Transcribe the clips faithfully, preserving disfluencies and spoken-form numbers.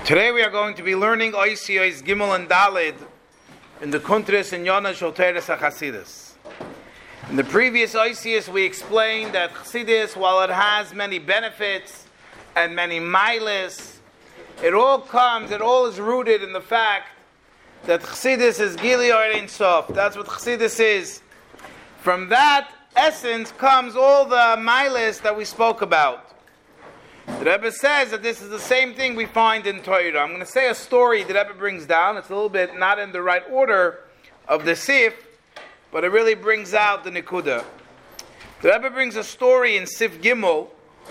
Today we are going to be learning Oisiyos Gimel and Dalid in the Kuntris and Yonah Shel Teres HaChasidus. In the previous Oisiyos we explained that Chassidus, while it has many benefits and many miles, it all comes, it all is rooted in the fact that Chassidus is Gili or Ein Sof. That's what Chassidus is. From that essence comes all the miles that we spoke about. The Rebbe says that this is the same thing we find in Torah. I'm going to say a story the Rebbe brings down. It's a little bit not in the right order of the Sif, but it really brings out the Nikuda. The Rebbe brings a story in Sif Gimel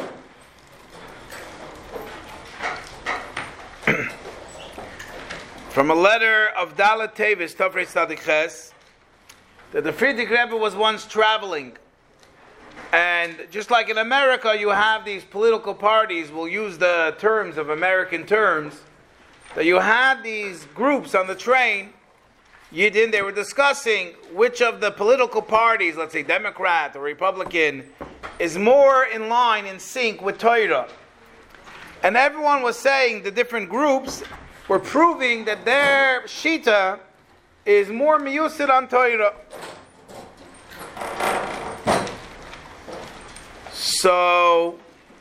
from a letter of Dalet Tevis, Tafrei Tzadik Ches, that the Friedrich Rebbe was once traveling. And just like in America, you have these political parties, we'll use the terms of American terms, that you had these groups on the train, Yidden, they were discussing which of the political parties, let's say Democrat or Republican, is more in line, in sync with Torah. And everyone was saying, the different groups were proving that their Shita is more miyusid on Torah. So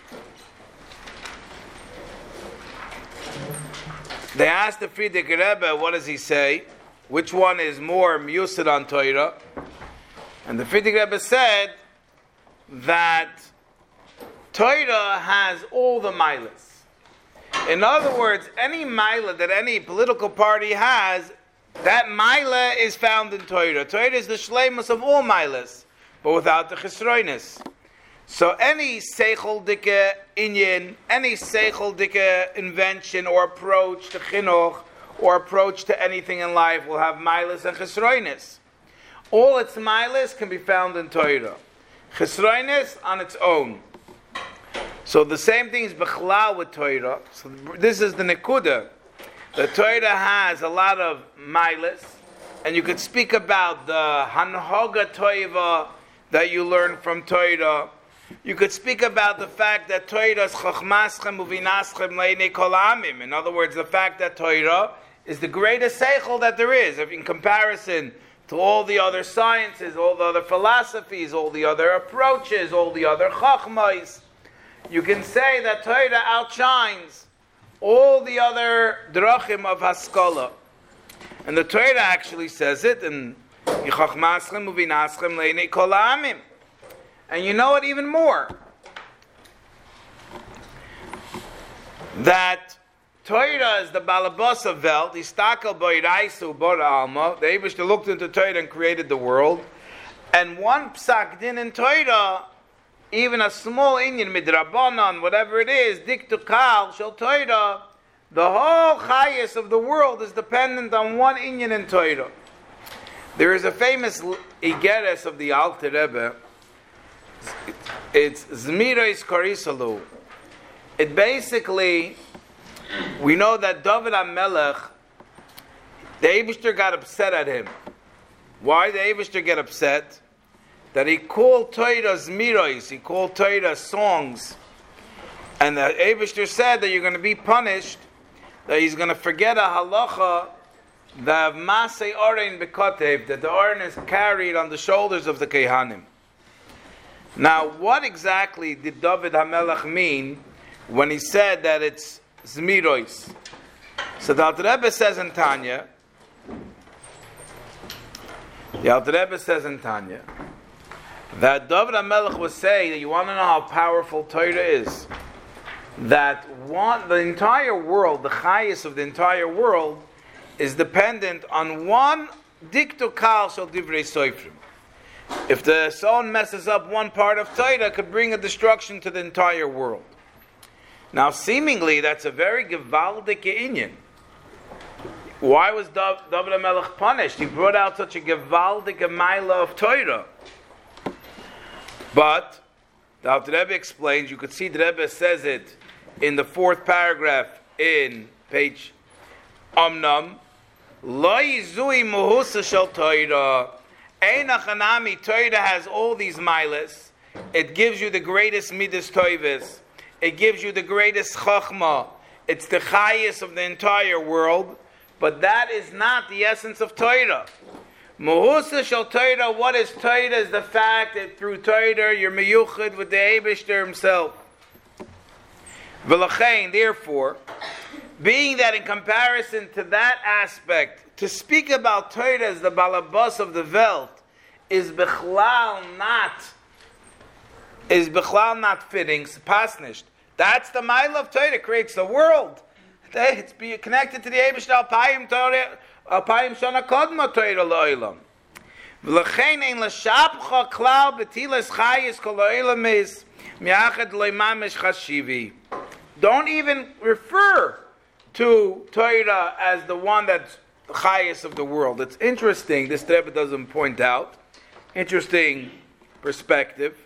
they asked the Friedrich Rebbe, what does he say? Which one is more miyusid on Torah? And the Friedrich Rebbe said that Torah has all the milas. In other words, any mila that any political party has, that mila is found in Torah. Torah is the shleimus of all milas, but without the chisroinus. So any seichel dike inyan, any seichel dike invention or approach to chinuch or approach to anything in life will have milas and chesroinus. All its milas can be found in Torah. Chesroinus on its own. So the same thing is bechlal with Torah. So this is the nekuda. The Torah has a lot of milas, and you could speak about the hanhoga toiva that you learn from Torah. You could speak about the fact that Torah is chachmaschem uvinaschem le'nei kol ha'amim. In other words, the fact that Torah is the greatest seichel that there is, in comparison to all the other sciences, all the other philosophies, all the other approaches, all the other chachmais. You can say that Torah outshines all the other drachim of haskalah. And the Torah actually says it in chachmaschem uvinaschem le'nei kol ha'amim. And you know it even more. That Torah is the balabasa velt, istakel boiraisu bora alma. The Eibishter looked into Torah and created the world. And one psak din in Torah, even a small inyan midrabanan, whatever it is, diktu kal shel Torah, the whole chayis of the world is dependent on one inyan in Torah. There is a famous igeres of the Alter Rebbe. It's Zmiros Korisalu. It basically, we know that David HaMelech, the Eibishter got upset at him. Why did the Eibishter get upset? That he called Torah Zmiros, he called Torah songs. And the Eibishter said that you're going to be punished, that he's going to forget a halacha, that Masei Oren Bekotev, that the Oren is carried on the shoulders of the Kehanim. Now, what exactly did David HaMelech mean when he said that it's Zmiros? So the Alter Rebbe says in Tanya, the Alter Rebbe says in Tanya, that David HaMelech was saying that you want to know how powerful Torah is. That one, the entire world, the chayis of the entire world, is dependent on one diktu kal shel divrei soifrim. If the son messes up one part of Torah, it could bring a destruction to the entire world. Now, seemingly, that's a very gevaldik inyan. Why was David HaMelech punished? He brought out such a gevaldik maila of Torah. But the Alter Rebbe explains. You could see the Rebbe says it in the fourth paragraph in page Omnam. Lo yizui muhusa shel Torah. Einachanami, Torah has all these milas. It gives you the greatest midas toivis. It gives you the greatest chachma. It's the chayis of the entire world, but that is not the essence of Torah. Mehusa shel Torah, what is Torah? Is the fact that through Torah you're meyuchad with the Eibishter himself. V'lachein, therefore, being that in comparison to that aspect, to speak about Torah as the balabas of the Welt is bechlal not is bechlal not fitting, pasnished. That's the mile of Torah, creates the world. It's be connected to the Eibishter Alpayim Torah, Alpayim Shana Kodma Torah Lo'ilam. V'lechein ein l'shapcha klal betilas chayis kol lo'ilam is mi'achad lo'imamish chashivi. Don't even refer to Torah as the one that's the highest of the world. It's interesting, this Rebbe doesn't point out, interesting perspective,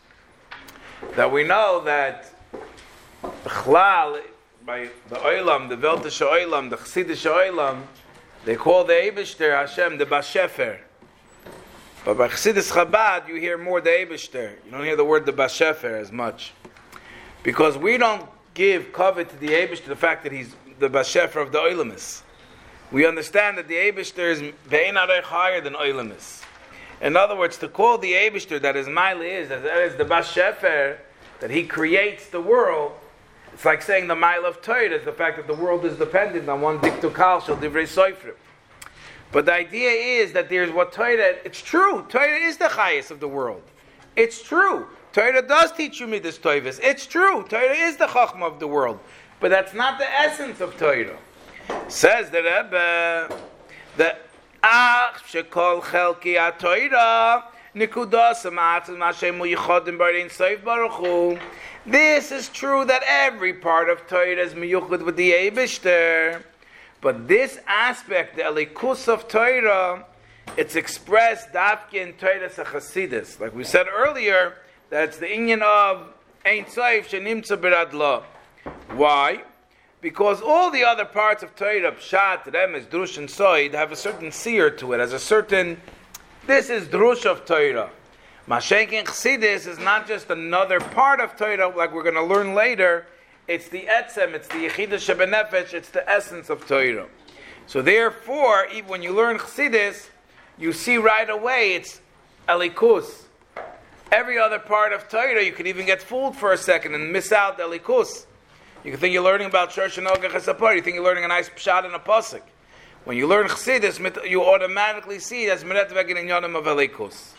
that we know that Bechlal, by the Olam, the Veltish Olam, the Chassidish Olam, they call the Eibishter Hashem the Bashefer. But by Chassidus Chabad, you hear more the Eibishter. You don't hear the word the Bashefer as much. Because we don't give covet to the Eibishter the fact that he's the Bashefer of the Olamis. We understand that the Eibishter is Be'en Arech higher than Olamis. In other words, to call the Eibishter that his Maila is, that is the Bashefer, that he creates the world, it's like saying the Maila of Torah is the fact that the world is dependent on one Diktukal Shel Divrei Soifrim. But the idea is that there's what Torah, it's true, Torah is the highest of the world. It's true. Torah does teach you Midas Toivus. It's true. Torah is the Chachma of the world. But that's not the essence of Torah. Says the Rebbe, the Ach Shekol Chelki HaTorah Nikudas Amatzim Hashem U'Yichodim Barein Soif Baruch Hu. This is true that every part of Torah is miyuchad with the Eibishter. But this aspect, the Elikus of Torah, it's expressed dafke in Torah Chasidus. Like we said earlier, that's the inyan of Ein Soif Shenimtza B'Radla. Why? Because all the other parts of Torah, Pshat, Remez, Drush, and Soid, have a certain seer to it, has a certain, this is Drush of Torah. Mashenk and Chassidus is not just another part of Torah, like we're going to learn later. It's the Etzem, it's the Yechidah Shebenefesh, it's the essence of Torah. So therefore, even when you learn Chassidus, you see right away it's Elikus. Every other part of Torah, you can even get fooled for a second and miss out the Elikus. You can think you're learning about Shorsh and Ogach Hasapar, you think you're learning a nice Pshat and a Pasuk. When you learn Chassidus, you automatically see that's Meret Vegin in Yonim of Elikus.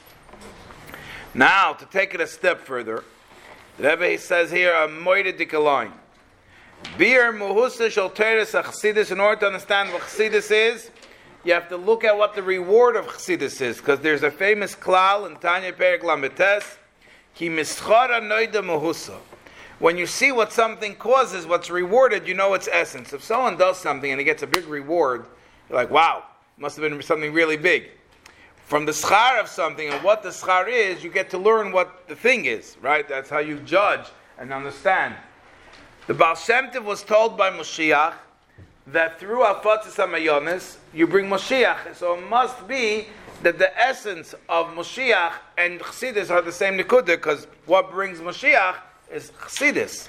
Now, to take it a step further, the Rebbe says here a moide dikaline. Bir muhusa shel teres Chassidus. In order to understand what Chassidus is, you have to look at what the reward of Chassidus is, because there's a famous klal in Tanya Perek Lametes, ki mischara noida muhusa. When you see what something causes, what's rewarded, you know its essence. If someone does something and he gets a big reward, you're like, wow, must have been something really big. From the schar of something and what the schar is, you get to learn what the thing is, right? That's how you judge and understand. The Baal Shem Tov was told by Moshiach that through Afatzis HaMayonis, you bring Moshiach. So it must be that the essence of Moshiach and Chassidus are the same nikudah, because what brings Moshiach is Chassidus.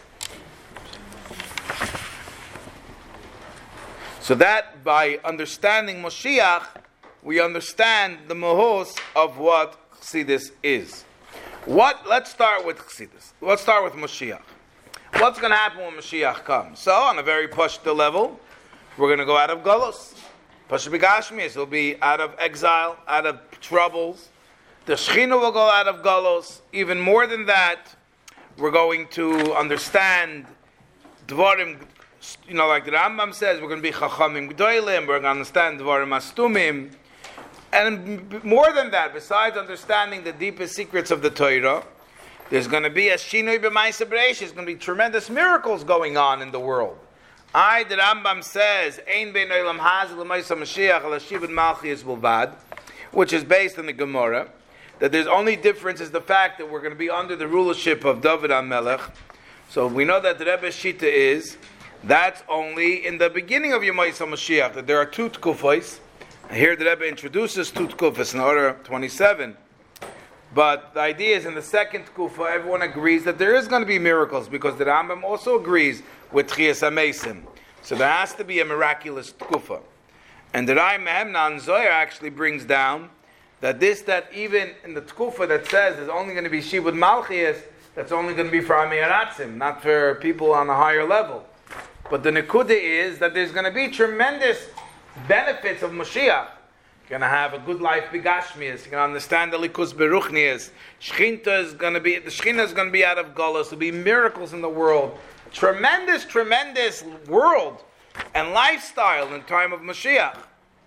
So that by understanding Moshiach, we understand the mohos of what Chassidus is. What? Let's start with Chassidus. Let's start with Moshiach. What's going to happen when Mashiach comes? So, on a very pashta level, we're going to go out of Golos. Pashta B'Gashmias, it'll be out of exile, out of troubles. The Shechina will go out of Golos. Even more than that, we're going to understand Dvarim, you know, like the Rambam says, we're going to be Chachamim G'dolim, we're going to understand Dvarim Astumim. And more than that, besides understanding the deepest secrets of the Torah, there's going to be a Shinoi B'Maisa B'Reish. There's going to be tremendous miracles going on in the world. I, the Rambam says, Ein bein olam hazeh l'maisa Mashiach ala shibud malchiyos bulvad, which is based on the Gemara, that there's only difference is the fact that we're going to be under the rulership of David HaMelech. So we know that the Rebbe's Shita is, that's only in the beginning of Yemaisa Mashiach, that there are two tkufos. Here the Rebbe introduces two tkufos in order twenty-seven. But the idea is in the second Tkufa, everyone agrees that there is going to be miracles because the Rambam also agrees with Tchias HaMesim. So there has to be a miraculous Tkufa. And the Rai Mehemna Zohar actually brings down that this, that even in the Tkufa that says there's only going to be Shibud Malchias, that's only going to be for Amir Ratzim, not for people on a higher level. But the Nekuda is that there's going to be tremendous benefits of Mashiach. You're going to have a good life b'gashmias. You're going to understand the likus beruchnias. Shchinta is going to be, the Shechina is going to be out of Golos. There'll be miracles in the world. Tremendous, tremendous world and lifestyle in time of Mashiach.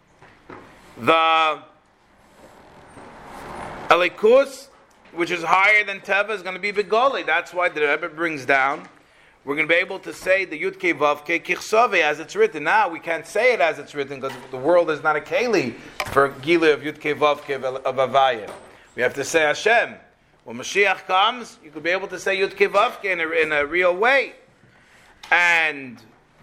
The Elikus, which is higher than Teva, is going to be Begoli. That's why the Rebbe brings down, we're going to be able to say the Yud Kei Vav Kei Kichsove as it's written. Now we can't say it as it's written because the world is not a Keli for Gila of Yud Kei Vav Kei of Avaya. We have to say Hashem. When Mashiach comes, you could be able to say Yud Kei Vav Kei in a, in a real way. And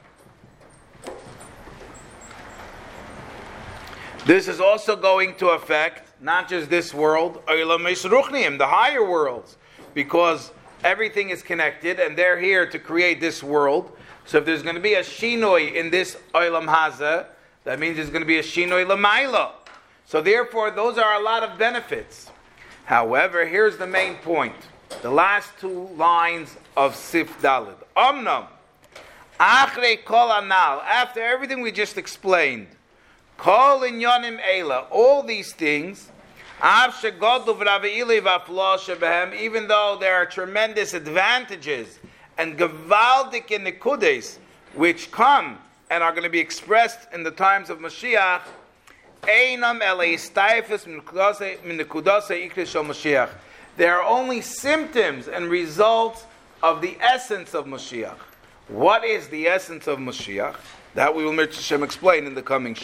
this is also going to affect not just this world, the higher worlds, because everything is connected, and they're here to create this world. So if there's going to be a shinoi in this olam haza, that means there's going to be a shinoi lamaila. So therefore, those are a lot of benefits. However, here's the main point. The last two lines of Sif Dalid. Omnam, achrei kol anal, after everything we just explained, kol inyonim eila, all these things, even though there are tremendous advantages and gevaldik in nekudes which come and are going to be expressed in the times of Mashiach, they are only symptoms and results of the essence of Mashiach. What is the essence of Mashiach? That we will Mitzvah Hashem explain in the coming